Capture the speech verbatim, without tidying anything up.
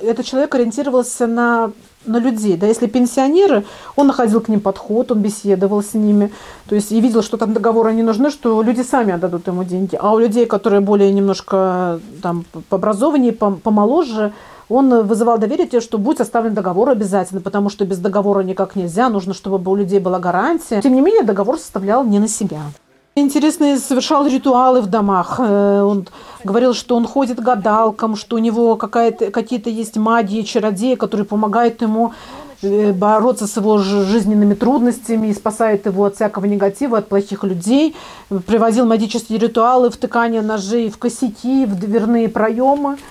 этот человек ориентировался на, на людей. Да, если пенсионеры, он находил к ним подход, он беседовал с ними, то есть и видел, что там договоры не нужны, что люди сами отдадут ему деньги. А у людей, которые более немножко там, пообразованнее, помоложе, он вызывал доверие, что будет составлен договор обязательно, потому что без договора никак нельзя, нужно, чтобы у людей была гарантия. Тем не менее, договор составлял не на себя. Интересно, совершал ритуалы в домах. Он говорил, что он ходит к гадалкам, что у него какие-то есть магии, чародеи, которые помогают ему бороться с его жизненными трудностями и спасает его от всякого негатива, от плохих людей. Приводил магические ритуалы, втыкание ножей в косяки, в дверные проемы.